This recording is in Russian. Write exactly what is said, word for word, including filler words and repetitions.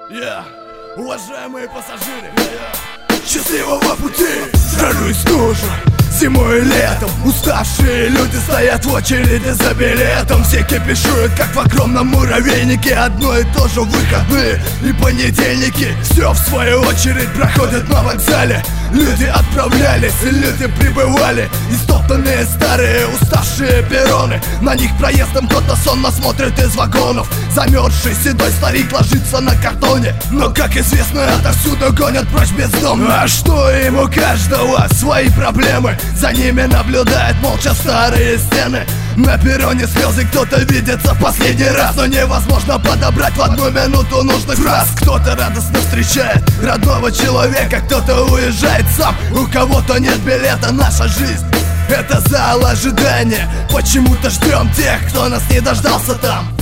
Yeah. Уважаемые пассажиры, yeah. Счастливого пути! Жару и стужу, зимой и летом уставшие люди стоят в очереди за билетом. Все кипишуют, как в огромном муравейнике. Одно и то же выходные и понедельники. Все в свою очередь проходит на вокзале. Люди отправлялись, люди прибывали. Истоптанные старые уставшие перроны. На них проездом кто-то сонно смотрит из вагонов. Замерзший седой старик ложится на картоне. Но, как известно, отовсюду гонят прочь бездомных. А что им, у каждого свои проблемы. За ними наблюдают молча старые стены. На перроне слезы кто-то видится в последний раз. Но невозможно подобрать в одну минуту нужных фраз. Кто-то радостно встречает родного человека, кто-то уезжает сам, у кого-то нет билета. Наша жизнь — это зал ожидания. Почему-то ждем тех, кто нас не дождался там.